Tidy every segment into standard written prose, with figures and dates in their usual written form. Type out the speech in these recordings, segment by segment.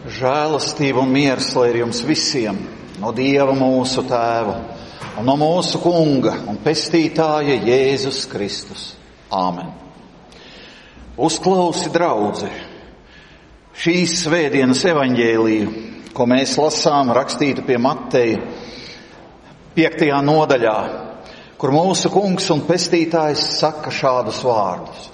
Žēlastība un miers, lai ir jums visiem, no Dieva mūsu Tēva un no mūsu Kunga un Pestītāja Jēzus Kristus. Āmen. Uzklausi, draudze, šīs svētdienas evaņģēliju, ko mēs lasām rakstītu pie Mateja 5. nodaļā, kur mūsu Kungs un Pestītājs saka šādus vārdus.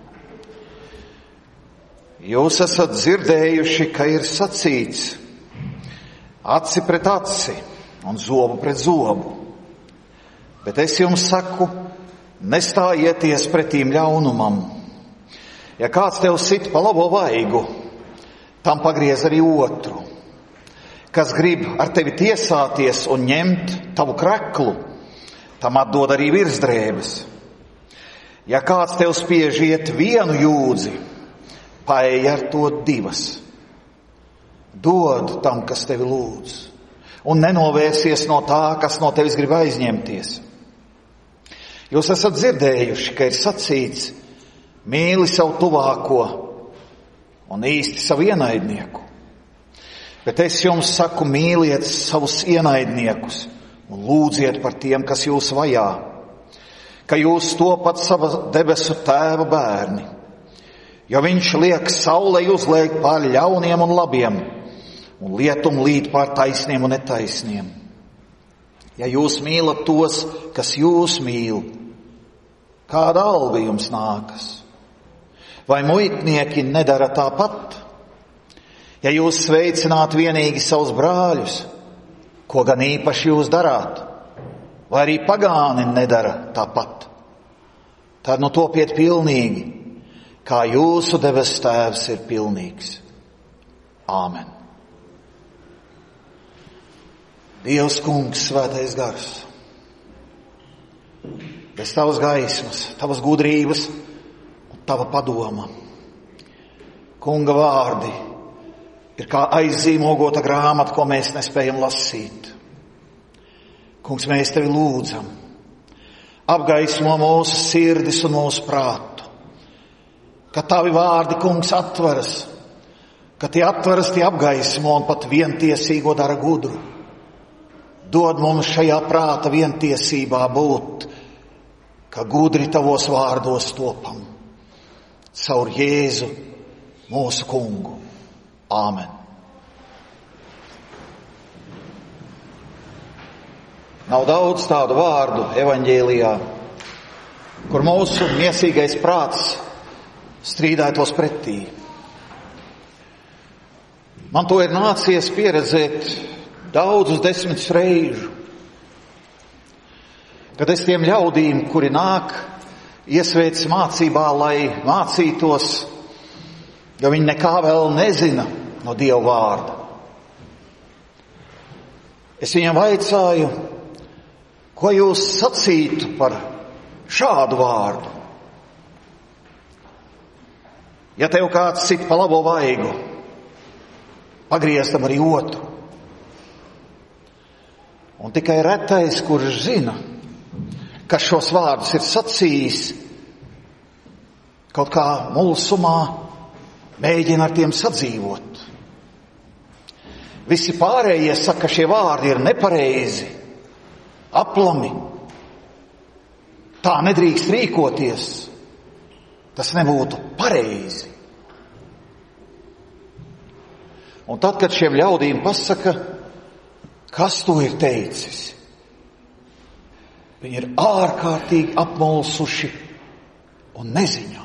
Jūs esat dzirdējuši, ka ir sacīts aci pret aci un zobu pret zobu, bet es jums saku, nestājieties pretīm ļaunumam. Ja kāds tev sit pa labo vaigu, tam pagriez arī otru. Kas grib ar tevi tiesāties un ņemt tavu kreklu, tam atdod arī virsdrēbes. Ja kāds tev spiež iet vienu jūdzi, paej ar to divas. Dod tam, kas tevi lūdz, un nenovērsies no tā, kas no tevis grib aizņemties. Jūs esat dzirdējuši, ka ir sacīts, mīli savu tuvāko un īsti savu ienaidnieku. Bet es jums saku, mīliet savus ienaidniekus un lūdziet par tiem, kas jūs vajā, ka jūs topat sava debesu Tēva bērni. Jo viņš liek saulei uzlēkt pār ļauniem un labiem, un lietum līt pār taisniem un netaisniem. Ja jūs mīlat tos, kas jūs mīl, kāda alga jums nākas? Vai muitnieki nedara tāpat? Ja jūs sveicināt vienīgi savus brāļus, ko gan īpaši jūs darāt? Vai arī pagāni nedara tāpat? Tad nu topiet pilnīgi, kā jūsu debes Tēvs ir pilnīgs. Āmen. Dievs Kungs, Svētais Gars, bez tavas gaismas, tavas gudrības un tava padoma. Kunga vārdi ir kā aizzīmogota grāmata, ko mēs nespējam lasīt. Kungs, mēs tevi lūdzam, apgaismo mūsu sirdis un mūsu prātu, ka tavi vārdi, Kungs, atveras, ka tie atveras, tie apgaismo un pat vientiesīgo dara gudru. Dod mums šajā prāta vientiesībā būt, ka gudri tavos vārdos topam. Caur Jēzu, mūsu Kungu. Āmen. Nav daudz tādu vārdu evaņģēlijā, kur mūsu miesīgais prāts strīdētos pretī. Man to ir nācies pieredzēt daudzus 10 reižu, kad es tiem ļaudīm, kuri nāk, iesveic mācībā, lai mācītos, jo viņi nekā vēl nezina no Dieva vārda. Es viņam vaicāju, ko jūs sacītu par šādu vārdu? Ja tev kāds sit pa labo vaigu, pagriez tam arī otru. Un tikai retais, kurš zina, kas šos vārdus ir sacījis, kaut kā mulsumā mēģina ar tiem sadzīvot. Visi pārējie saka, ka šie vārdi ir nepareizi, aplami. Tā nedrīkst rīkoties. Tas nebūtu pareizi. Un tad, kad šiem ļaudīm pasaka, kas to ir teicis, viņi ir ārkārtīgi apmulsuši un neziņā.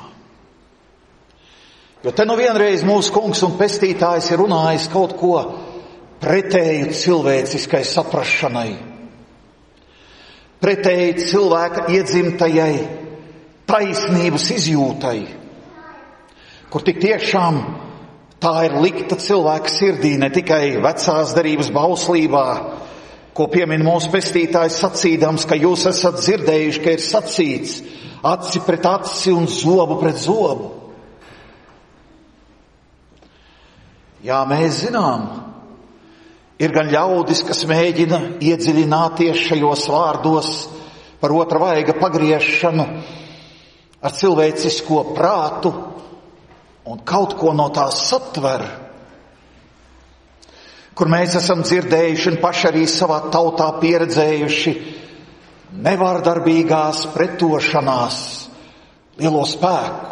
Jo te nu vienreiz mūsu Kungs un Pestītājs ir runājis kaut ko pretēju cilvēciskai saprašanai, pretēji cilvēka iedzimtajai taisnības izjūtai, kur tik tiešām tā ir likta cilvēka sirdī, ne tikai vecās derības bauslībā, ko piemin mūsu Pestītājs sacīdams, ka jūs esat dzirdējuši, ka ir sacīts aci pret aci un zobu pret zobu. Jā, mēs zinām, ir gan ļaudis, kas mēģina iedziļināties šajos vārdos par otra vaiga pagriešanu ar cilvēcisko prātu un kaut ko no tās satver. kur mēs esam dzirdējuši un paši arī savā tautā pieredzējuši nevārdarbīgās pretošanās lielo spēku,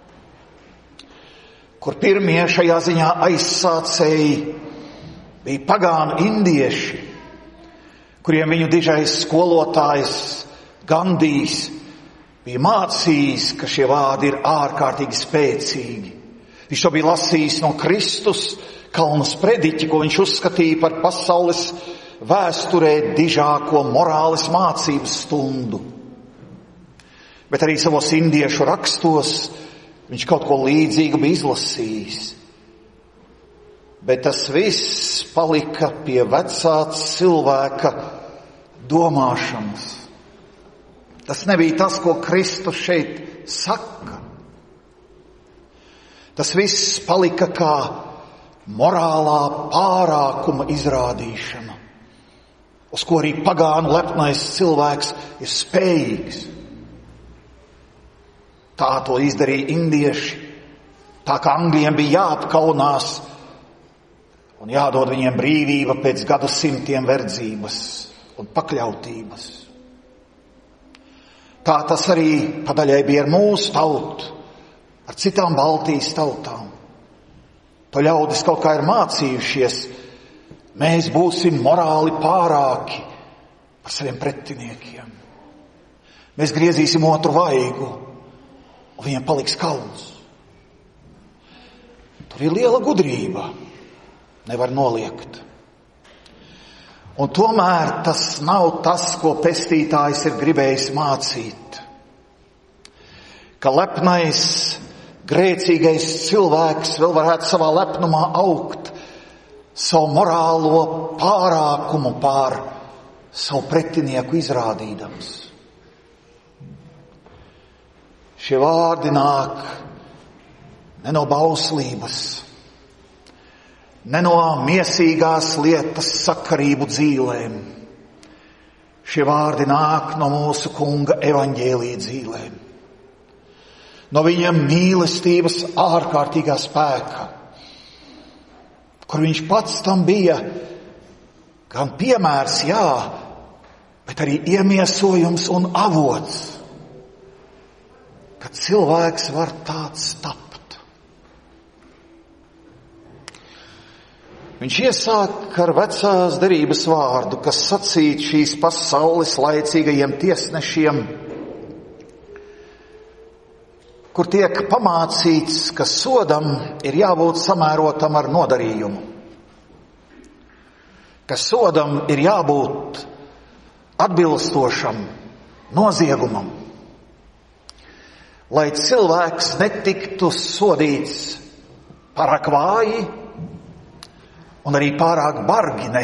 kur pirmie šajā ziņā aizsācēji bija pagānu indieši, kuriem viņu dižais skolotājs Gandijs bija mācījis, ka šie vārdi ir ārkārtīgi spēcīgi. Viņš to bija lasījis no Kristus kalnu sprediķi, ko viņš uzskatīja par pasaules vēsturē dižāko morāles mācības stundu. Bet arī savos indiešu rakstos viņš kaut ko līdzīgu bija izlasījis. Bet tas viss palika pie vecā cilvēka domāšanas. Tas nebija tas, ko Kristus šeit saka. Tas viss palika kā morālā pārākuma izrādīšana, uz ko arī pagānu lepnais cilvēks ir spējīgs. Tā to izdarīja indieši, tā kā angļiem bija jāapkaunās un jādod viņiem brīvība pēc gadsimtiem verdzības un pakļautības. Tā tas arī padaļai bija ar mūsu tautu, ar citām Baltijas tautām. To ļaudis kaut kā ir mācījušies, mēs būsim morāli pārāki par saviem pretiniekiem. Mēs griezīsim otru vaigu, un viņiem paliks kauns. Tur ir liela gudrība, nevar noliegt. Un tomēr tas nav tas, ko pestītājs ir gribējis mācīt. Ka lepnais, grēcīgais cilvēks vēl varētu savā lepnumā augt, savu morālo pārākumu pār savu pretinieku izrādīdams. Šie vārdi nāk ne no bauslības, ne no miesīgās lietas sakarību dzīlēm. Šie vārdi nāk no mūsu Kunga evaņģēlija dzīlēm, no viņa mīlestības ārkārtīgā spēka, kur viņš pats tam bija gan piemērs, jā, bet arī iemiesojums un avots, ka cilvēks var tāds tapt. Viņš iesāk ar vecās derības vārdu, kas sacīt šīs pasaules laicīgajiem tiesnešiem, kur tiek pamācīts, ka sodam ir jābūt samērotam ar nodarījumu, ka sodam ir jābūt atbilstošam noziegumam, lai cilvēks netiktu sodīts pārāk vāji un arī pārāk bargi ne.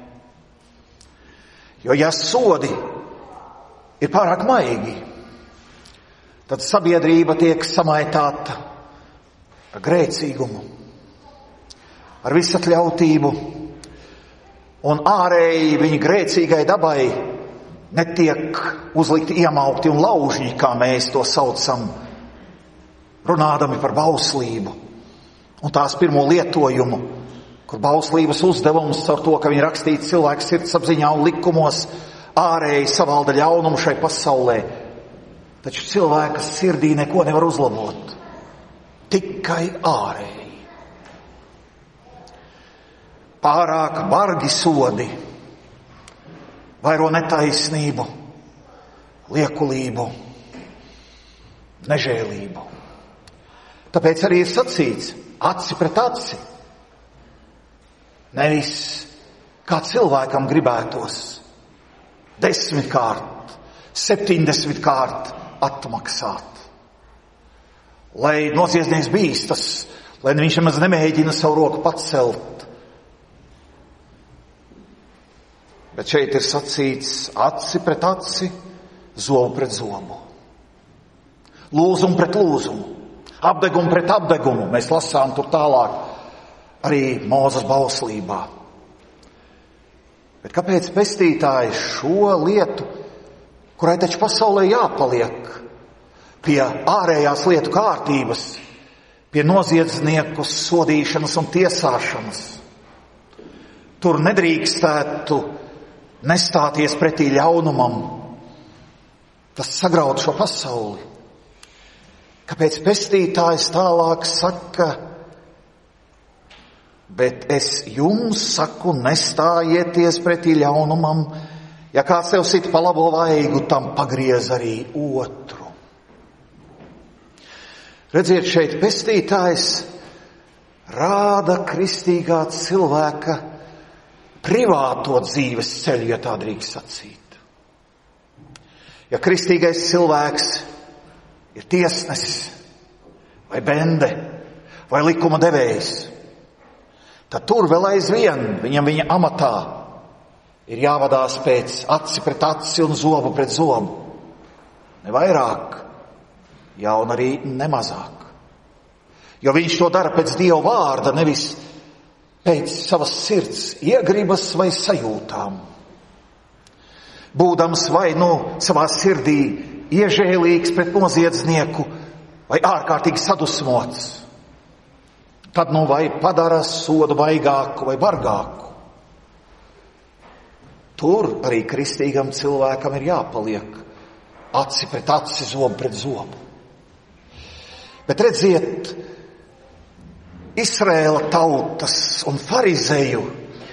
Jo ja sodi ir pārāk maigi, tad sabiedrība tiek samaitāta ar grēcīgumu, ar visatļautību, un ārēji viņa grēcīgai dabai netiek uzlikti iemaukti un laužņi, kā mēs to saucam, runādami par bauslību un tās pirmo lietojumu, kur bauslības uzdevums ar to, ka viņi rakstīti cilvēku sirdsapziņā un likumos, ārēji savalda ļaunumu šai pasaulē. Taču cilvēka sirdī neko nevar uzlabot, tikai ārēji. Pārāk bargi sodi vairo netaisnību, liekulību, nežēlību. Tāpēc arī ir sacīts aci pret aci. Nevis kā cilvēkam gribētos 10 kārt, 70 kārt atmaksāt. Lai noziedznieks bīstas, lai viņš nemaz nemēģina savu roku pacelt. Bet šeit ir sacīts aci pret aci, zobu pret zobu. Lūzumu pret lūzumu, apdegumu pret apdegumu. Mēs lasām tur tālāk arī Mūzes bauslībā. Bet kāpēc pestītāji šo lietu, kurai taču pasaulē jāpaliek pie ārējās lietu kārtības, pie noziedznieku sodīšanas un tiesāšanas, Tur nedrīkstētu nestāties pretī ļaunumam. Tas sagraut šo pasauli. Kāpēc pestītājs tālāk saka, bet es jums saku, nestājieties pretī ļaunumam, ja kāds tev sit pa labo vaigu, tam pagriez arī otru. Redziet, šeit pestītājs rāda kristīgā cilvēka privāto dzīves ceļu, ja tā drīkst sacīt. Ja kristīgais cilvēks ir tiesnesis, vai bende, vai likuma devējs, tad tur vēl aizvien viņam viņa amatā ir jāvadās pēc aci pret aci un zobu pret zobu. Ne vairāk, ja un arī nemazāk. Jo viņš to dara pēc Dieva vārda, nevis pēc savas sirds iegribas vai sajūtām. Būdams vai savā sirdī iežēlīgs pret noziedznieku vai ārkārtīgi sadusmots, tad vai padara sodu vaigāku vai bargāku. Tur arī kristīgam cilvēkam ir jāpaliek aci pret aci, zobu pret zobu. Bet redziet, Izraēla tautas un farizeju,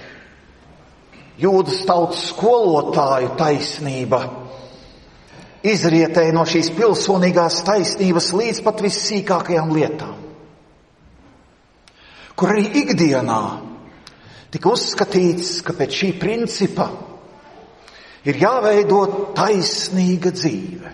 Jūdas tautas skolotāju taisnība izrietēja no šīs pilsonīgās taisnības līdz pat vissīkākajām lietām, kur arī ikdienā tika uzskatīts, ka pēc šī principa ir jāveido taisnīga dzīve.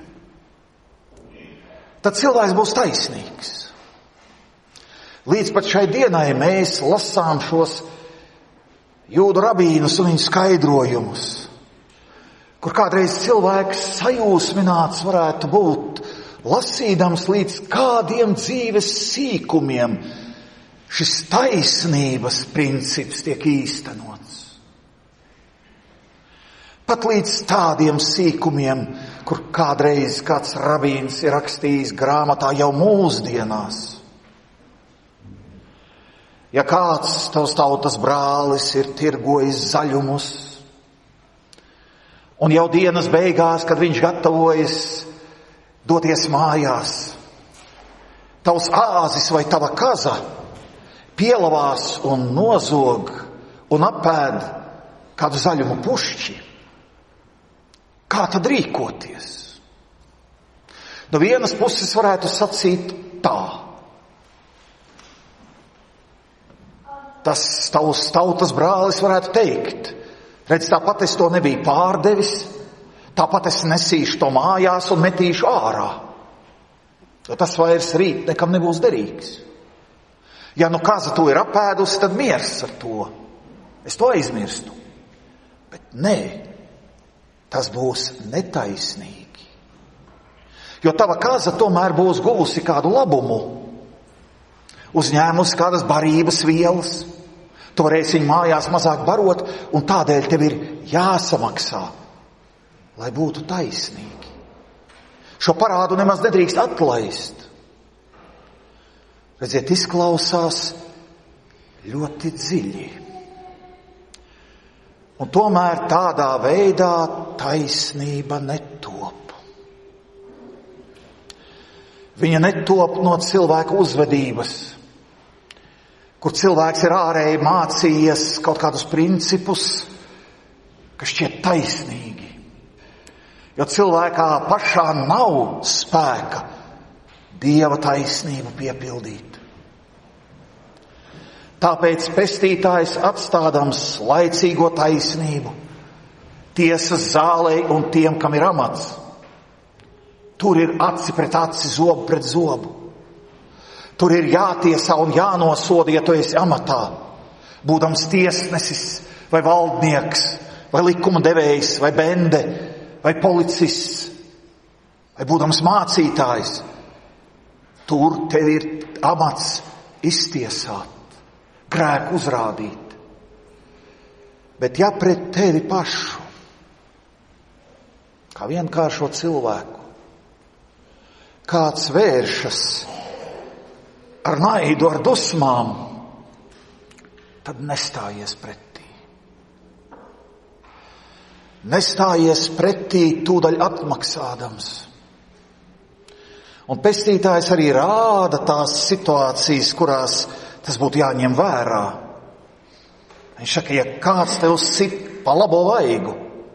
Tad cilvēks būs taisnīgs. Līdz pat šai dienai mēs lasām šos jūdu rabīnus un viņu skaidrojumus, kur kādreiz cilvēks sajūsmināts varētu būt, lasīdams līdz kādiem dzīves sīkumiem šis taisnības princips tiek īstenots. Pat līdz tādiem sīkumiem, kur kādreiz kāds rabīns ir rakstījis grāmatā jau mūsdienās. Ja kāds tavs tautas brālis ir tirgojis zaļumus, un jau dienas beigās, kad viņš gatavojas doties mājās, tavs āzis vai tava kaza pielavās un nozog un apēd kādu zaļumu pušķi, kā tad rīkoties? No vienas puses varētu sacīt tā. Tas tavs tautas brālis varētu teikt, redz, tāpat es to nebiju pārdevis, tāpat es nesīšu to mājās un metīšu ārā, jo tas vairs rīt nekam nebūs derīgs. Ja kaza to ir apēdusi, tad miers ar to. Es to aizmirstu. Bet nē, tas būs netaisnīgi. Jo tava kaza tomēr būs guvusi kādu labumu, uzņēmusi kādas barības vielas, tu varēsi viņu mājās mazāk barot, un tādēļ tev ir jāsamaksā, lai būtu taisnīgi. Šo parādu nemaz nedrīkst atlaist. Redziet, izklausās ļoti dziļi. Un tomēr tādā veidā taisnība netop. Viņa netop no cilvēka uzvedības, kur cilvēks ir ārēji mācījies kaut kādus principus, kas šķiet taisnīgi. Jo cilvēkā pašā nav spēka Dieva taisnību piepildīt. Tāpēc pestītājs atstādams laicīgo taisnību, tiesas zālei un tiem, kam ir amats, tur ir aci pret aci, zobu pret zobu. Tur ir jātiesā un jānosoda, ja tu esi amatā, būdams tiesnesis vai valdnieks, vai likuma devējs, vai bende, vai policists, vai būdams mācītājs. Tur tev ir amats iztiesāt, grēku uzrādīt. Bet ja pret tevi pašu, kā vienkāršo cilvēku, kāds vēršas ar naidu, ar dusmām, tad nestājies pretī. nestājies pretī tūdaļ atmaksādams. Un pestītājs arī rāda tās situācijas, kurās tas būtu jāņem vērā. Viņš saka, ja kāds tev sit pa labo vaigu,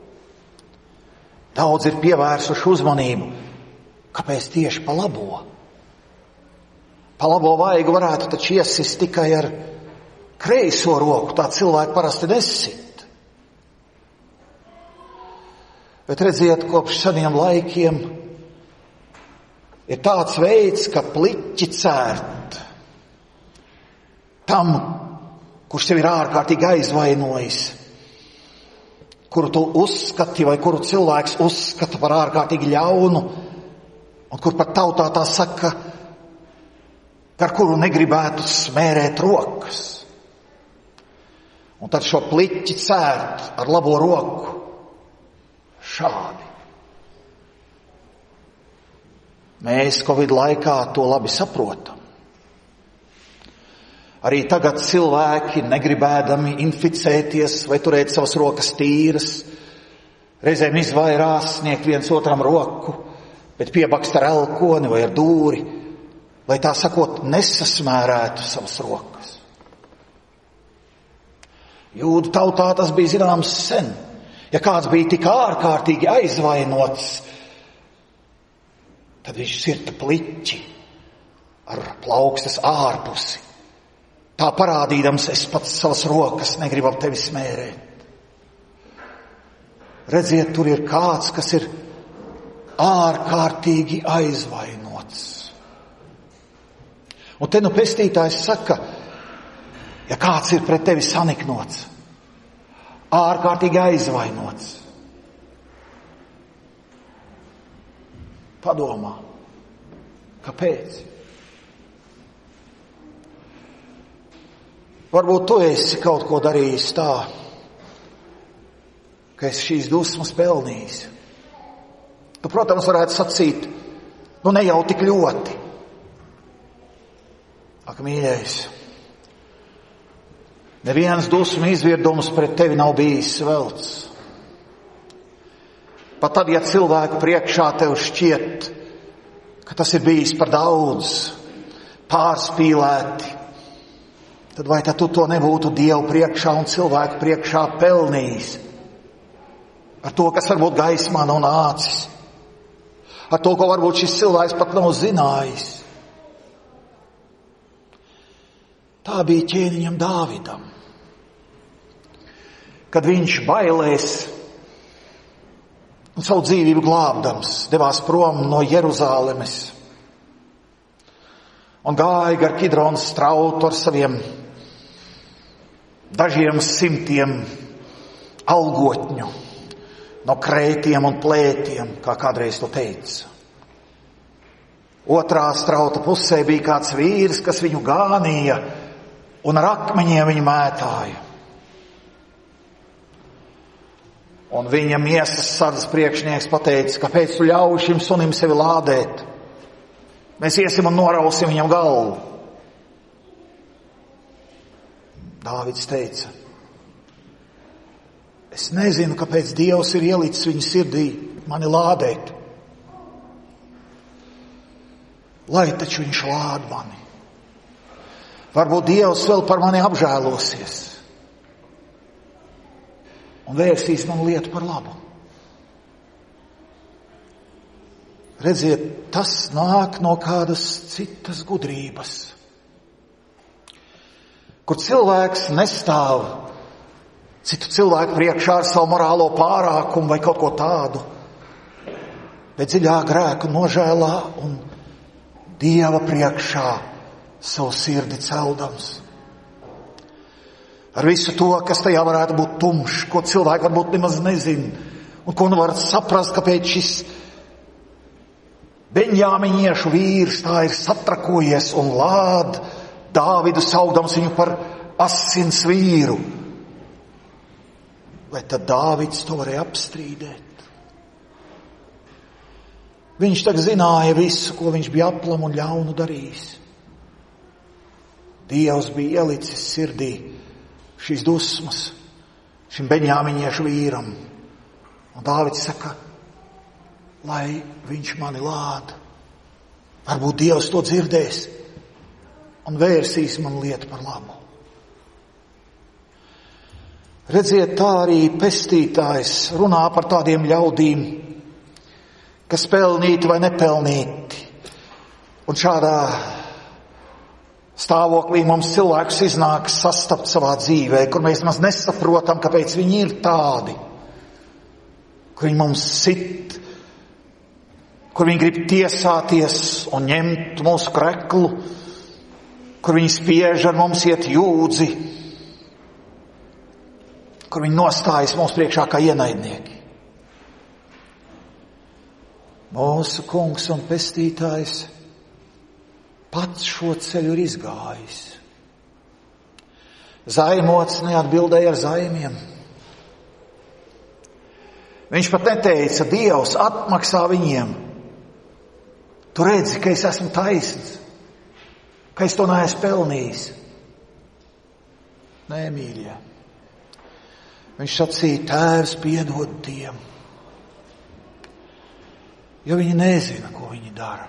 daudz ir pievērsuši uzmanību, kāpēc tieši pa labo? Pa labo vaigu varētu taču iesist tikai ar kreiso roku, tā cilvēki parasti nesit. Bet redziet, kopš seniem laikiem ir tāds veids, ka pliķi cērt tam, kurš tev ir ārkārtīgi aizvainojis, kuru tu uzskati vai kuru cilvēks uzskata par ārkārtīgi ļaunu, un kur pat tautā tā saka, ar kuru negribētu smērēt rokas. Un tad šo pliķi cērt ar labo roku šādi. Mēs Covid laikā to labi saprotam. Arī tagad cilvēki, negribēdami inficēties vai turēt savas rokas tīras, reizēm izvairās sniegt viens otram roku, bet piebakst ar elkoni vai ar dūri, lai tā sakot nesasmērētu savas rokas. Jūdu tautā tas bija zināms sen. Ja kāds bija tik ārkārtīgi aizvainots, tad viņš sirta pliķi ar plaukstas ārpusi. Tā parādīdams, es pats savas rokas negribu ap tevi smērēt. Redziet, tur ir kāds, kas ir ārkārtīgi aizvainots. Un te nu pestītājs saka, ja kāds ir pret tevi saniknots, ārkārtīgi aizvainots, padomā, kāpēc? Varbūt tu esi kaut ko darījis tā, ka esi šīs dusmas pelnījis. Tu, protams, varētu sacīt, ne jau tik ļoti. Ak, mīļais, neviens dusmu izvirdums pret tevi nav bijis velts. Pat tad, ja cilvēku priekšā tev šķiet, ka tas ir bijis par daudz, pārspīlēti, tad vai tad tu to nebūtu Dievu priekšā un cilvēku priekšā pelnījis? Ar to, kas varbūt gaismā nav nācis. Ar to, ko varbūt šis cilvēks pat nav zinājis. Tā bija ķēniņam Dāvidam. Kad viņš bailēs un savu dzīvību glābdams devās prom no Jeruzālemes un gāja gar Kidronas strautu ar saviem dažiem simtiem algotņu no krētiem un plētiem, kā kādreiz to teica. Otrā strauta pusē bija kāds vīrs, kas viņu gānīja un ar akmeņiem viņu mētāja. Un viņa miesas sardzes priekšnieks pateica, kāpēc tu ļauj šim sunim sevi lādēt? Mēs iesim un norausim viņam galvu. Dāvids teica, es nezinu, kāpēc Dievs ir ielicis viņa sirdī mani lādēt. Lai taču viņš lād mani. Varbūt Dievs vēl par mani apžēlosies un vērsīs manu lietu par labu. Redziet, tas nāk no kādas citas gudrības, kur cilvēks nestāv citu cilvēku priekšā ar savu morālo pārākumu vai kaut ko tādu, bet dziļā grēku nožēlā un Dieva priekšā savu sirdi celdams. Ar visu to, kas tajā varētu būt tumšs, ko cilvēki varbūt nemaz nezin, un ko nu varat saprast, kāpēc šis Beņjāmiņiešu vīrs tā ir satrakojies un lād Dāvidu saukdams viņu par asins vīru. Vai tad Dāvids to varēja apstrīdēt? Viņš tagad zināja visu, ko viņš bija aplam un ļaunu darījis. Dievs bija ielicis sirdī šīs dusmas šim Beņjāmiņiešu vīram. Un Dāvids saka, lai viņš mani lāda. Varbūt Dievs to dzirdēs un vērsīs man lietu par labu. Redziet, tā arī pestītājs runā par tādiem ļaudīm, kas pelnīti vai nepelnīti. Un šādā stāvoklī mums cilvēkus iznāk sastapt savā dzīvē, kur mēs maz nesaprotam, kāpēc viņi ir tādi, kur viņi mums sit, kur viņi grib tiesāties un ņemt mūsu kreklu, kur viņi spiež ar mums iet jūdzi, kur viņi nostājas mūsu priekšā kā ienaidnieki. Mūsu kungs un pestītājs pats šo ceļu ir izgājis. Zaimots neatbildēja ar zaimiem. Viņš pat neteica, Dievs atmaksā viņiem. Tu redzi, ka es esmu taisns, ka es to neesmu pelnījis. Nē, mīļie. Viņš sacīja, Tēvs, piedod tiem, jo viņi nezina, ko viņi dara.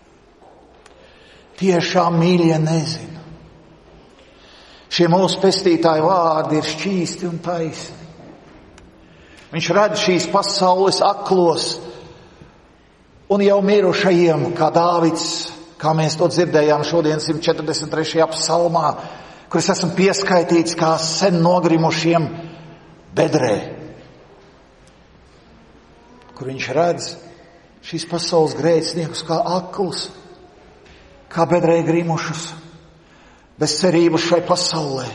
Tiešām, mīļie, nezina. Šie mūsu pestītāju vārdi ir šķīsti un taisni. Viņš redz šīs pasaules aklos un jau mirušajiem, kā Dāvids, kā mēs to dzirdējām šodien 143. psalmā, kur es esmu pieskaitīts kā sen nogrimušiem bedrē. Kur viņš redz šīs pasaules grēciniekus kā aklus, kā bedrē grimušus, bez cerības šai pasaulē.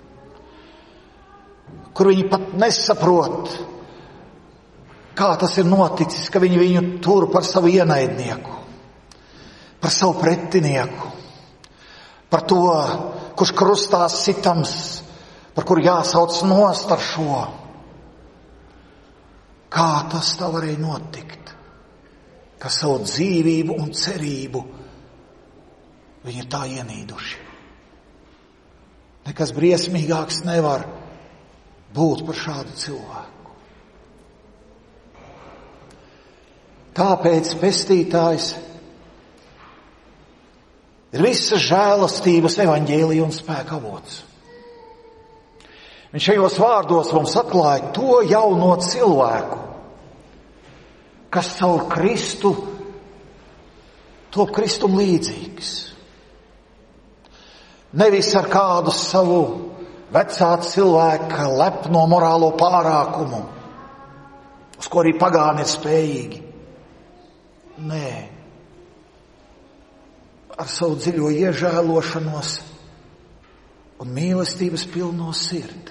Kur viņi pat nesaprot, kā tas ir noticis, ka viņi viņu tur par savu ienaidnieku, par savu pretinieku, par to, kurš krustā sitams, par kuru jāsauc nost ar šo. Kā tas tā varēja notikt, ka savu dzīvību un cerību viņi ir tā ienīduši. Nekas briesmīgāks nevar būt par šādu cilvēku. Tāpēc pestītājs ir visas žēlastības evaņģēlija un spēka avots. Viņš šajos vārdos mums atklāja to jauno cilvēku, kas caur Kristu top Kristum līdzīgs. Nevis ar kādu savu vecā cilvēka lepno morālo pārākumu, uz ko arī pagāni ir spējīgi. Nē, ar savu dziļo iežēlošanos un mīlestības pilno sirdi,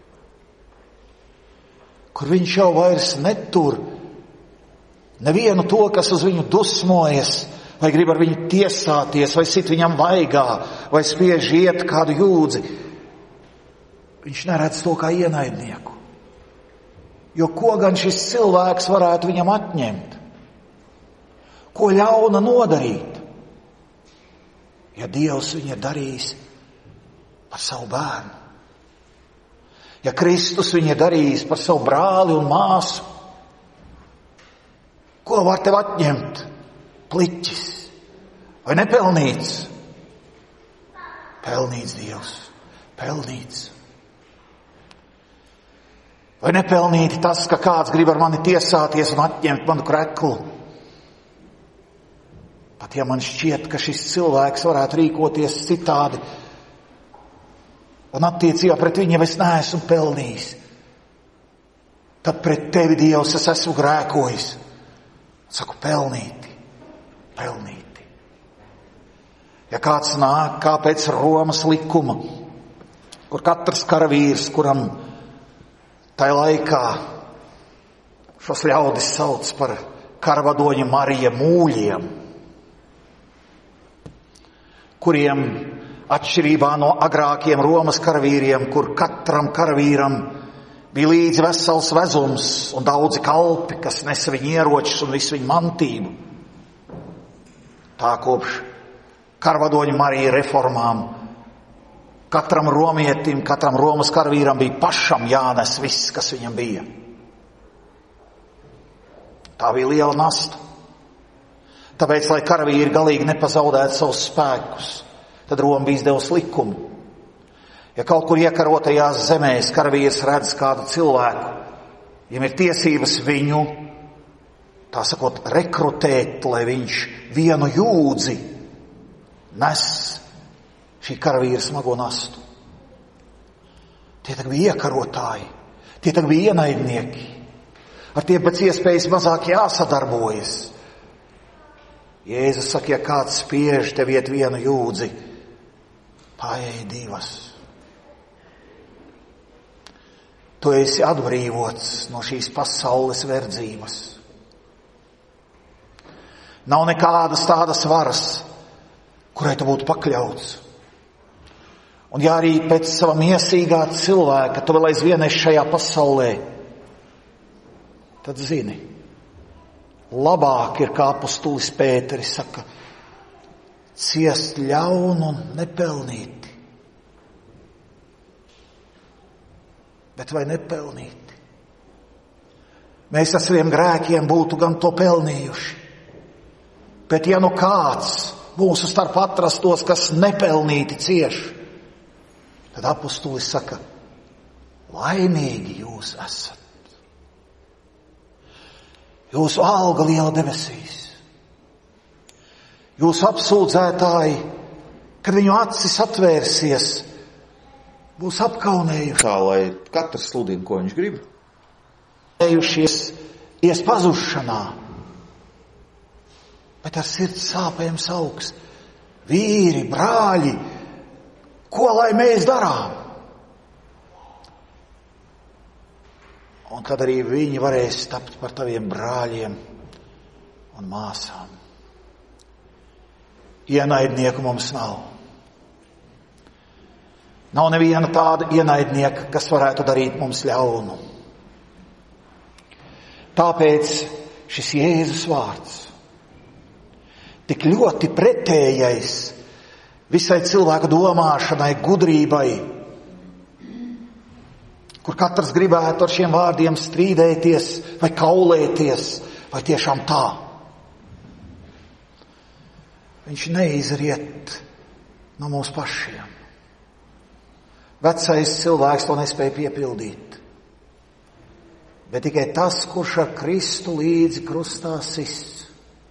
kur viņš jau vairs netur nevienu to, kas uz viņu dusmojas, vai grib ar viņu tiesāties, vai sit viņam vaigā, vai spiež iet kādu jūdzi. Viņš neredz to kā ienaidnieku. Jo ko gan šis cilvēks varētu viņam atņemt? Ko ļauna nodarīt? Ja Dievs viņu ir darījis par savu bērnu. Ja Kristus viņu ir darījis par savu brāli un māsu. Ko var tev atņemt? Pliķis vai nepelnīts? Pelnīts Dievs, pelnīts. Vai nepelnīti tas, ka kāds grib ar mani tiesāties un atņemt manu kreklu? Pat ja man šķiet, ka šis cilvēks varētu rīkoties citādi un attiecībā pret viņu es neesmu pelnījis, tad pret tevi, Dievs, es esmu grēkojis. Saku, pelnīti, pelnīti. Ja kāds nāk kā pēc Romas likuma, kur katrs karavīrs, kuram tajā laikā šos ļaudis sauc par karavadoņa Marija mūļiem, kuriem atšķirībā no agrākiem Romas karavīriem, kur katram karavīram bija līdzi vesels vezums un daudzi kalpi, kas nesa viņu ieročus un visu viņu mantību. Tā kopš karavadoņa Marija reformām katram romietim, katram Romas karavīram bija pašam jānes viss, kas viņam bija. Tā bija liela nasta. Tāpēc, lai karavīri galīgi nepazaudētu savus spēkus, tad Roma bija izdevusi likumu. Ja kaut kur iekarotajās zemēs karavīrs redz kādu cilvēku, viņam ir tiesības viņu, tā sakot, rekrutēt, lai viņš vienu jūdzi nes šī karavīra smago nastu. Tie tagad bija iekarotāji, tie tagad bija ienaidnieki. Ar tiem pēc iespējas mazāk jāsadarbojas. Jēzus saka, ja kāds spiež tev iet vienu jūdzi, paej divas. Tu esi atbrīvots no šīs pasaules verdzības. Nav nekādas tādas varas, kurai tu būtu pakļauts. Un ja arī pēc sava miesīgā cilvēka tu vēl aizvien esi šajā pasaulē, tad zini, labāk ir, kā apostulis Pēteris saka, ciest ļaunu un nepelnīti. Bet vai nepelnīti? Mēs ar saviem grēkiem būtu gan to pelnījuši. Bet ja nu kāds mūsu starp atrastos, kas nepelnīti cieš, tad apostulis saka, laimīgi jūs esat. Jūsu alga liela debesīs. Jūsu apsūdzētāji, kad viņu acis atvērsies, būs apkaunējuši. Tā, lai katrs sludina, ko viņš grib. Ies pazušanā, bet ar sirds sāpēm sauks. Vīri, brāļi, ko lai mēs darām? Un tad arī viņi varēs tapt par taviem brāļiem un māsām. Ienaidnieku mums nav. Nav neviena tāda ienaidnieka, kas varētu darīt mums ļaunu. Tāpēc šis Jēzus vārds, tik ļoti pretējais visai cilvēku domāšanai, gudrībai, kur katrs gribētu ar šiem vārdiem strīdēties vai kaulēties, vai tiešām tā. Viņš neizriet no mūsu pašiem. Vecais cilvēks to nespēja piepildīt. Bet tikai tas, kurš ar Kristu līdzi krustā sists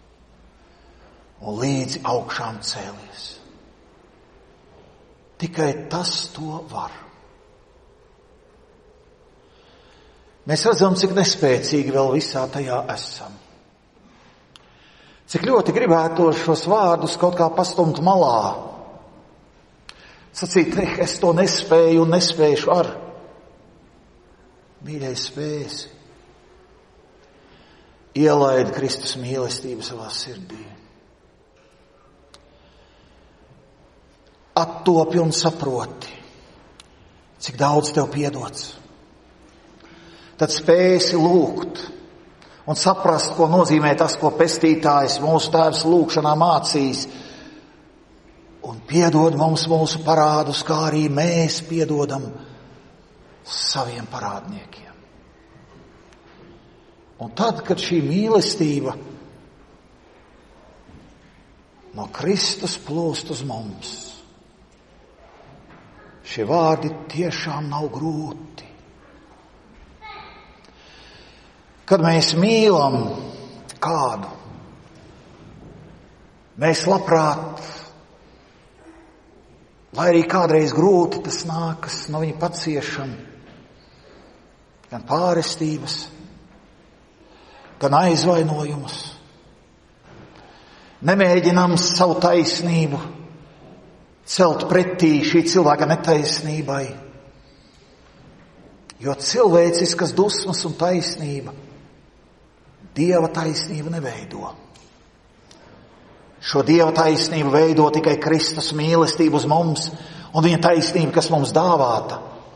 un līdzi augšām cēlies. Tikai tas to var. Mēs redzam, cik nespēcīgi vēl visā tajā esam. Cik ļoti gribētu šos vārdus kaut kā pastumt malā. Sacīt, es to nespēju un nespējušu ar. Mīļais, spēsi. Ielaid Kristus mīlestību savā sirdī. Attopi un saproti, cik daudz tev piedots. Tad spēsi lūgt un saprast, ko nozīmē tas, ko pestītājs mūsu tēvs lūgšanā mācīs. Un piedod mums mūsu parādus, kā arī mēs piedodam saviem parādniekiem. Un tad, kad šī mīlestība no Kristus plūst uz mums, šie vārdi tiešām nav grūti. Kad mēs mīlam kādu, mēs labprāt, lai arī kādreiz grūti tas nākas no viņa paciešana, gan pārestības, gan aizvainojumus. Nemēģinām savu taisnību celt pretī šī cilvēka netaisnībai, jo cilvēciskas dusmas un taisnība Dieva taisnību neveido. Šo Dieva taisnību veido tikai Kristus mīlestību uz mums un viņa taisnība, kas mums dāvāta.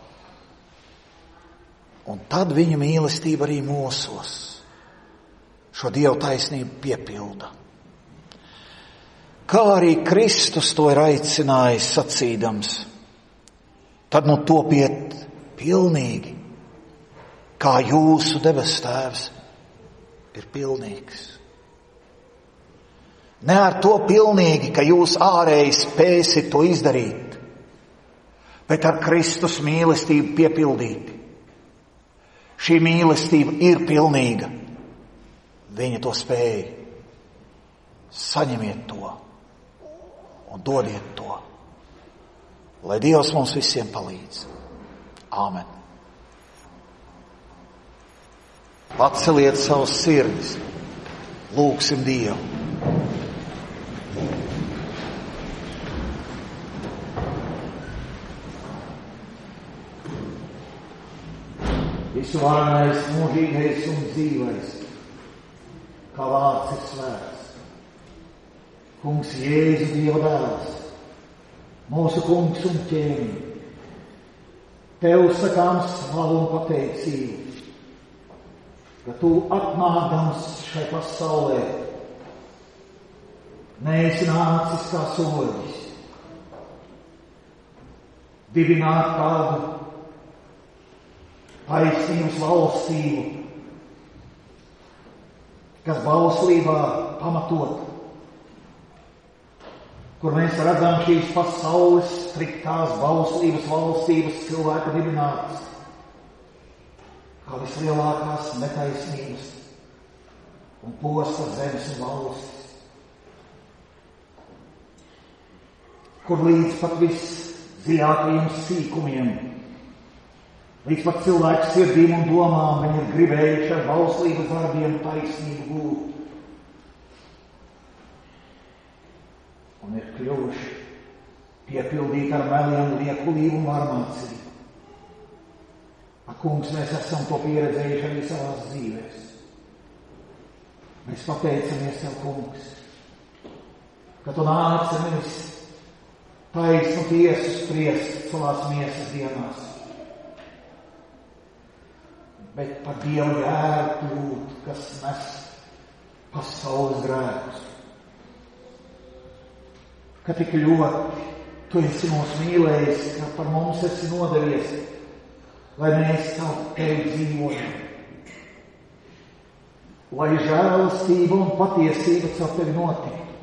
Un tad viņa mīlestība arī mūsos šo Dieva taisnību piepilda. Kā arī Kristus to ir aicinājis sacīdams, tad nu topiet pilnīgi, kā jūsu debes tēvs ir pilnīgs. Ne ar to pilnīgi, ka jūs ārēji spēsit to izdarīt, bet ar Kristus mīlestību piepildīti. Šī mīlestība ir pilnīga. Viņa to spēja. Saņemiet to un dodiet to. Lai Dievs mums visiem palīdz. Āmen. Paceliet savus sirdis. Lūgsim Dievu. Visvarenais, mūžīgais un dzīvais, kā vārds ir svēts. Kungs Jēzu Dieva dēls, mūsu kungs un ķēniņ, tev sakām slavu un pateicību, ka tu atnākdams šai pasaulē neesi nācis kā soļis, dibināt kādu taisnības valstību, kas bauslībā pamatot, kur mēs redzam šīs pasaules striktās bauslības valstības cilvēka dibinātas, kā vislielākās netaisnības un posta zemes un valstis, kur līdz pat visdziļākajiem sīkumiem, līdz pat cilvēku sirdīm un domām viņi ir gribējuši ar bauslības darbiem taisnību gūt. Un ir kļuvuši piepildīti ar meliem, liekulību un varmācību. Kungs, mēs esam to pieredzējuši arī savās dzīvēs. Mēs pateicamies Tev, Kungs, ka Tu nāci nevis taisnu tiesu spriest savās miesas dienās, bet par Dievu jēru lūgt, kas nes pasaules grēkus. Ka tik ļoti Tu esi mūs mīlējis, ka par mums esi nodevies, lai mēs Tevi dzīvojam. Lai žēlastība un patiesība caur Tevi notiktu.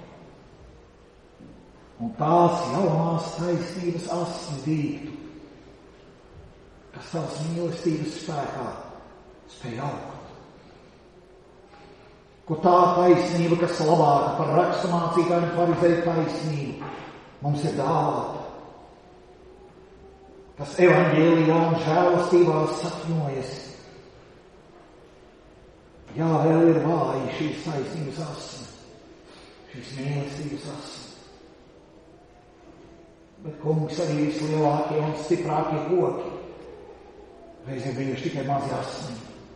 Un tās jaunās taisnības asni dīgtu, kas Tavas mīlestības spēkā spēj augt. Ko tā taisnība, kas labāka par raksturmācītāju un farizēju taisnību, mums ir dāvāta, kas evaņģēlijā un žēlastībā sakņojas. Jā, vēl ir vāji šīs taisnības asni, šīs mīlestības asni. Bet, Kungs, arī vislielākie un stiprākie koki reiz ir bijuši tikai mazi asni.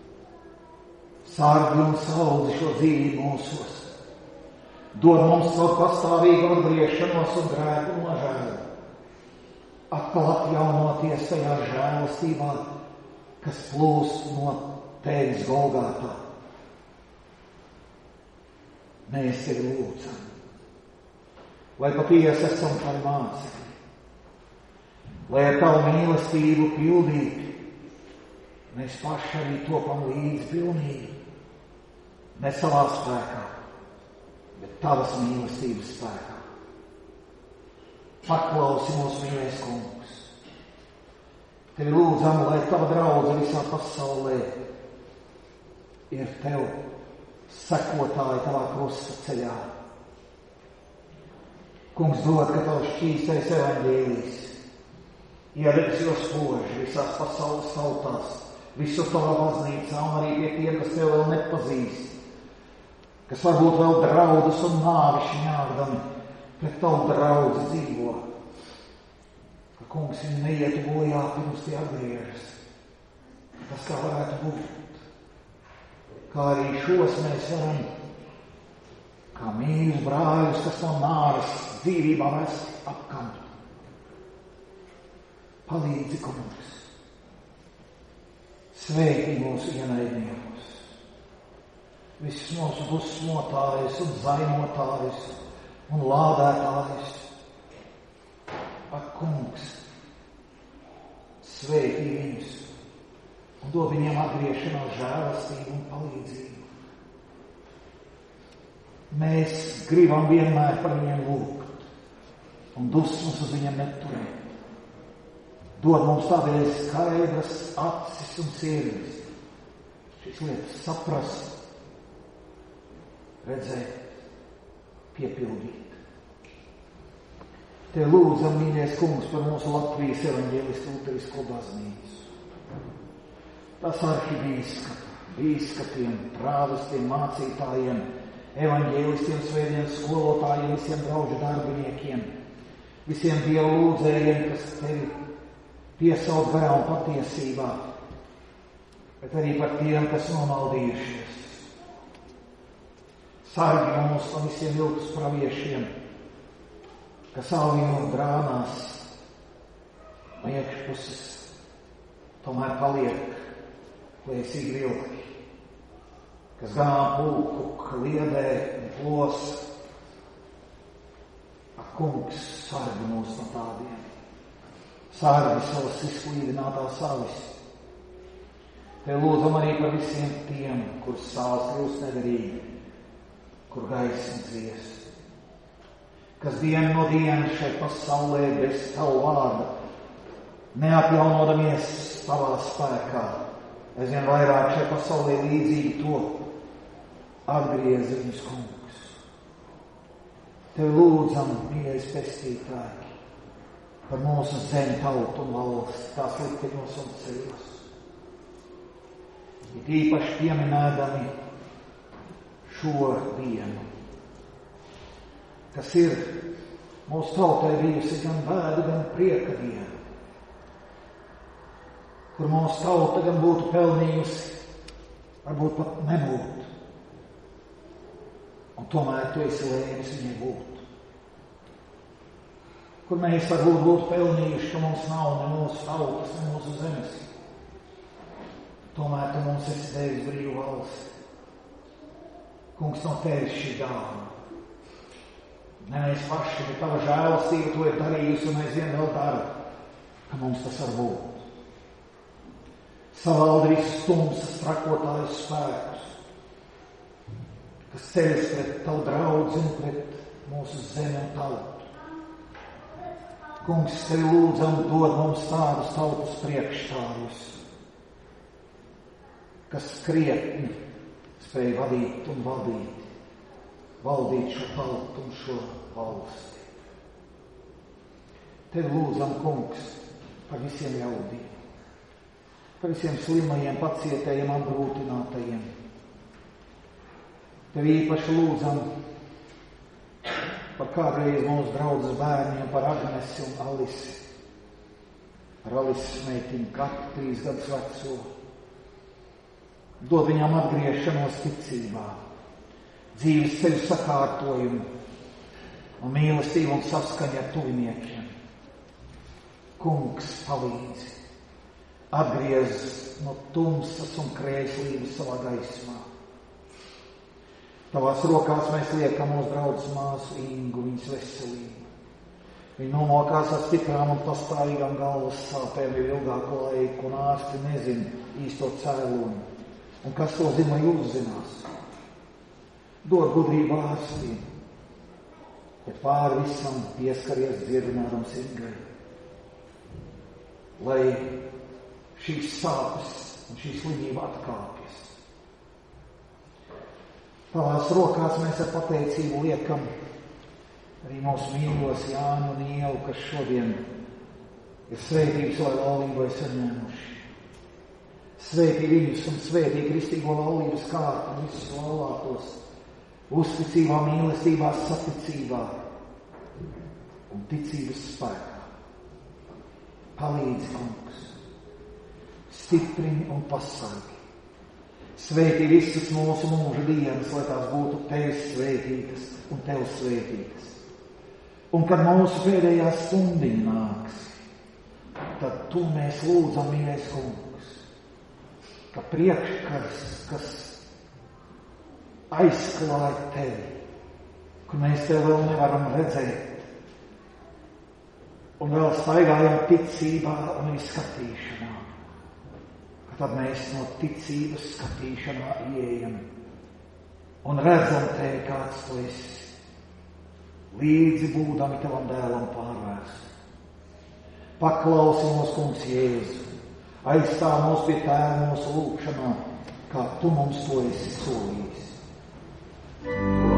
Sārgi un saudzi šo dzīvību mūsos. Dod mums savu pastāvīgu atgriešanos un grēku nožēlu. Atkal atjaunoties tajā žēlastībā, kas plūst no Tevis Golgātā. Mēs Tevi lūdzam, lai patiesi esam Tavi mācekļi, lai ar Tavu mīlestību pildīti mēs paši arī topam līdz pilnīgi. Ne savā spēkā, bet Tavas mīlestības spēkā. Paklausi mūsu mīļais Kungs. Tevi lūdzam, lai Tava draudze visā pasaulē ir Tev sekotāji Tavā krusta ceļā. Kungs, dod, ka Tavs šķīstais evaņģēlijs iedebs jau spoži visās pasaules tautās, visur Tavā baznīcā un arī pie tiem, kas Tev vēl nepazīst, kas varbūt vēl draudus un nāvi šņāgdami pret Tavu draudzi dzīvo. Ka, Kungs, viņi neietu bojā pirms tie atgriežas. Tas tā varētu būt. Kā arī šos mēs varam, kā mīļus brāļus, kas no nāves dzīvībā vest apkamt. Palīdzi, Kungs. Sveiki mūsu ienaidniekus. Visus mūsu dusmotājus un zaimotājus un lādētājus. Ak, Kungs, sveiki viņus un dod viņiem atgriešanās žēlastību un palīdzību. Mēs gribam vienmēr par viņiem lūgt un dusmas uz viņiem neturēt. Dod mums tādēļ skaidras acis un sirdis, šīs lietas saprast, redzēt, piepildīt. Te lūdzam, mīļais kungs, par mūsu Latvijas evaņģēlistu luterisko baznīcu. Tas arhibīskapa, bīskapiem, prāvestiem, mācītājiem, evaņģēlistiem, svētdienas skolotājiem, visiem draugu darbiniekiem, visiem Dievu lūdzējiem, kas tevi piesauc garā un patiesībā, bet arī par tiem, kas nomaldījušies. Sargi mūs no visiem viltus praviešiem, kas augļu drānās no iekšpuses tomēr paliek plēsīgi vilki, kas ganā pulku, kliedē un plosa. Ak, kungs, sargi mūs no tādiem. Sargi savas izklīdinātās avis. Te lūdzam arī par visiem tiem, kurus sāls kļūst nederīgi, kur gaisma dzies, kas dienu no dienas šeit pasaulē bez tavu vārdu, neatjaunodamies tavā spēkā, aizvien vairāk šeit pasaulē līdzīgi to atgriez viņus, kungs. Tev lūdzam, mīļais pestītāji, par mūsu zemi, tautu un valsts, tās likteņos un ceļos. Ir īpaši pieminēdami šo dienu, kas ir mūsu tautai bijusi gan bēda, gan prieka diena, kur mūsu tauta gan būtu pelnījusi, varbūt pat nebūtu. Un tomēr tu esi lēmis viņai būt. Kur mēs varbūt būtu pelnījuši, ka mums nav ne mūsu tautas, ne mūsu zemes. Tomēr tu mums esi devis brīvu valsti. Kungs, no tevis šī dāvana. Ne mēs paši, bet tava žēlastība to ir darījusi un aizvien vēl dara, ka mums tas var būt. Savalda visus tumsas trakotājus spēkus, kas ceļas pret tavu draudzi un pret mūsu zemi un tautu. Kungs, tevi lūdzam, dod mums tādus tautas priekšstājus, kas krietni spēj vadīt un valdīt šo tautu un šo valsti. Tevi lūdzam, kungs, par visiem ļaudīm, par visiem slimajiem, pacietējiem, apgrūtinātajiem. Tevi īpaši lūdzam par kādreiz mūsu draudzes bērniem, par Agnesi un Alisi, par Alises meitiņu, katru 3 gadus veco. Dod viņām atgriešanos ticībā, dzīves ceļu sakārtojumu un mīlestību un saskaņu ar tuviniekiem. Kungs, palīdzi, atgriez no tumsas un krēslības savā gaismā. Tavās rokās mēs liekam mūsu draudzes māsu Ingu, viņas veselību. Viņa nomokās ar stiprām un pastāvīgām galvas sāpēm jau ilgāko laiku, un ārsti nezina īsto cēloni. Un kas to zina, jūs zinās. Dod gudrību ārstiem, bet pāri visam pieskaries dziedinādams Ingai. Lai šīs sāpes un šī slimība atkāpjas. Tavās rokās mēs ar pateicību liekam arī mūsu mīļos Jāni un Ielu, kas šodien ir svētības vai laulībai saņēmuši. Svētī viņus un svētī kristīgo laulības kārtu un visus laulātos uzticībā, mīlestībā, saticībā un ticības spēkā. Palīdzi, kungs, stiprini un pasargi. Svētī visas mūsu mūža dienas, lai tās būtu tevis svētītas un tev svētītas. Un kad mūsu pēdējā stundiņa nāks, tad tu mēs lūdzam, mīļais kungs, ka priekškars, kas aizklāj tevi, kur mēs tevi vēl nevaram redzēt, un vēl staigājam ticībā un izskatīšanā, ka tad mēs no ticības skatīšanā ieejam un redzam tevi, kāds tu esi, līdzi būdami tavam dēlam pārvērsti. Paklausi mūs, kungs Jēzu, aizstāv mūs pie tēva mūsu lūgšanā, kā tu mums to esi solījis.